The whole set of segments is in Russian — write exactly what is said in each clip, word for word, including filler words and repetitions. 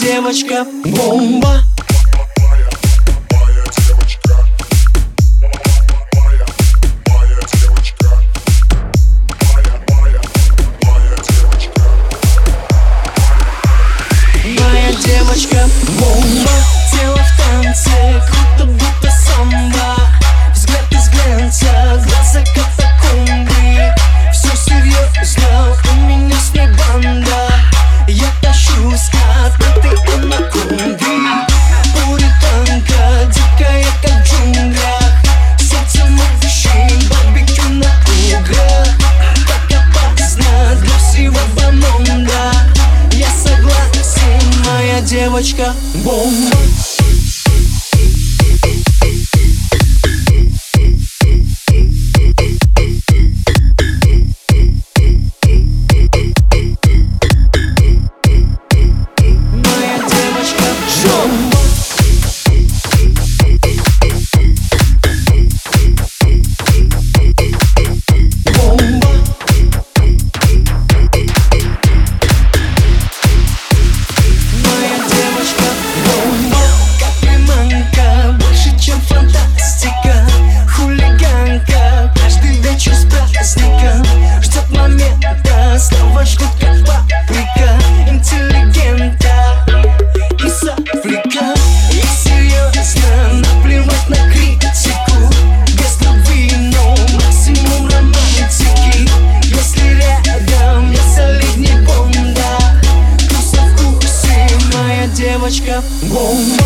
девочка бомба. Девочка бомба, тело в танце, круто будто самбо. Взгляд из глянца, глаза катакомбы. Все серьезно, у меня с ней банда. Я тащусь от этой анаконды. Пуританка, дикая как в джунглях. Сердце мужчин, барбекю на углях. Так опасно для всего бомонда. Я согласен, моя девочка бомба. Моя девочка бомба. Снова ждут как паприка, интеллигента из Африка. И серьезно, наплевать на критику. Без любви, но максимум романтики. Если рядом я солидней Бонда, то со вкусе моя девочка бомба.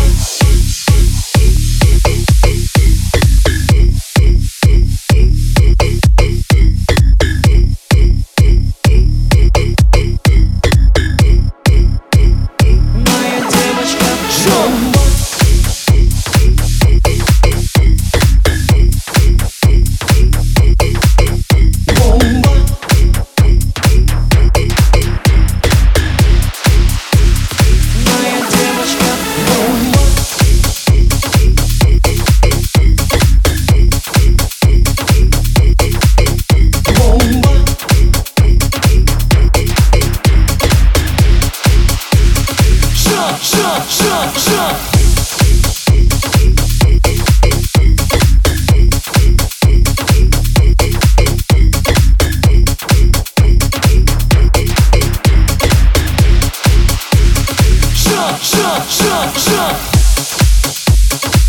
Shut, shut, shut, shut.